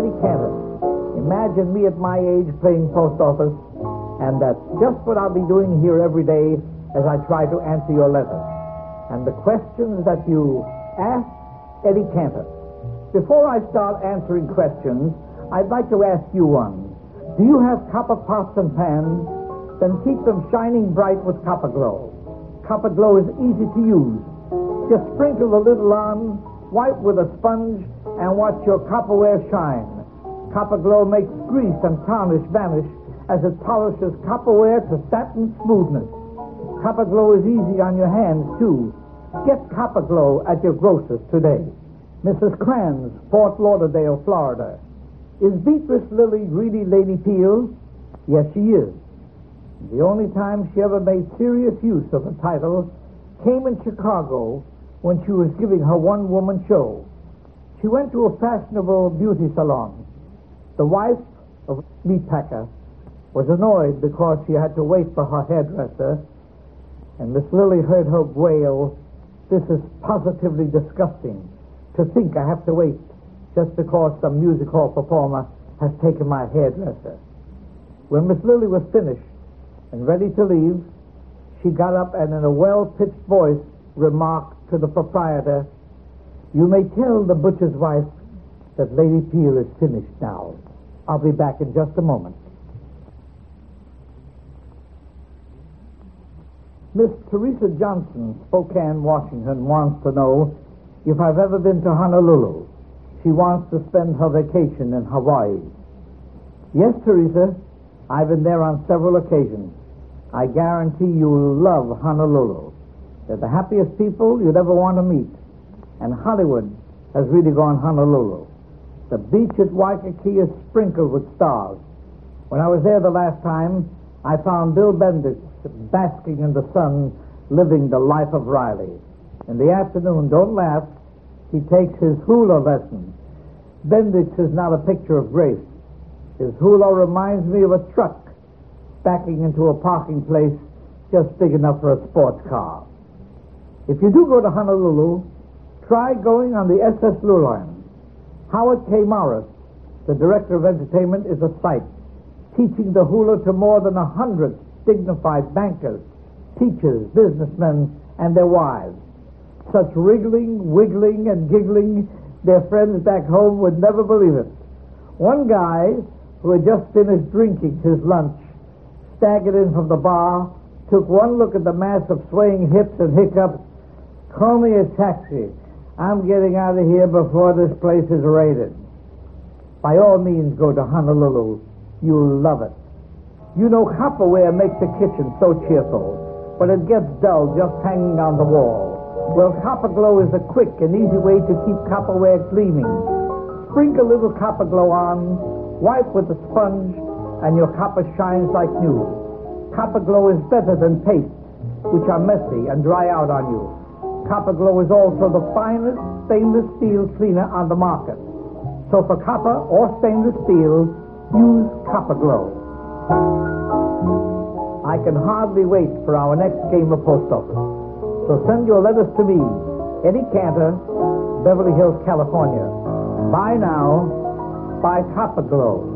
Eddie Cantor. Imagine me at my age playing post office, and that's just what I'll be doing here every day as I try to answer your letters. And the questions that you ask Eddie Cantor. Before I start answering questions, I'd like to ask you one. Do you have copper pots and pans? Then keep them shining bright with Copper Glow. Copper Glow is easy to use. Just sprinkle the little on, wipe with a sponge, and watch your copperware shine. Copper Glow makes grease and tarnish vanish as it polishes copperware to satin smoothness. Copper Glow is easy on your hands, too. Get Copper Glow at your grocer's today. Mrs. Kranz, Fort Lauderdale, Florida. Is Beatrice Lillie really Lady Peel? Yes, she is. The only time she ever made serious use of the title came in Chicago when she was giving her one-woman show. She went to a fashionable beauty salon. The wife of a meatpacker was annoyed because she had to wait for her hairdresser, and Miss Lillie heard her wail, "This is positively disgusting. To think I have to wait just because some music hall performer has taken my hairdresser." When Miss Lillie was finished and ready to leave, she got up and in a well-pitched voice remarked to the proprietor, "You may tell the butcher's wife that Lady Peel is finished now. I'll be back in just a moment." Miss Teresa Johnson, Spokane, Washington, wants to know if I've ever been to Honolulu. She wants to spend her vacation in Hawaii. Yes, Teresa, I've been there on several occasions. I guarantee you'll love Honolulu. They're the happiest people you'd ever want to meet. And Hollywood has really gone Honolulu. The beach at Waikiki is sprinkled with stars. When I was there the last time, I found Bill Bendix basking in the sun, living the life of Riley. In the afternoon, don't laugh, he takes his hula lesson. Bendix is not a picture of grace. His hula reminds me of a truck backing into a parking place just big enough for a sports car. If you do go to Honolulu, try going on the SS Lurline. Howard K. Morris, the director of entertainment, is a sight, teaching the hula to more than 100 dignified bankers, teachers, businessmen, and their wives. Such wriggling, wiggling, and giggling, their friends back home would never believe it. One guy, who had just finished drinking his lunch, staggered in from the bar, took one look at the mass of swaying hips and hiccups. "Call me a taxi. I'm getting out of here before this place is raided." By all means, go to Honolulu. You'll love it. You know, copperware makes the kitchen so cheerful, but it gets dull just hanging on the wall. Well, Copper Glow is a quick and easy way to keep copperware gleaming. Sprinkle a little Copper Glow on, wipe with a sponge, and your copper shines like new. Copper Glow is better than paste, which are messy and dry out on you. Copper Glow is also the finest stainless steel cleaner on the market. So for copper or stainless steel, use Copper Glow. I can hardly wait for our next game of post office. So send your letters to me, Eddie Cantor, Beverly Hills, California. Buy now, buy Copper Glow.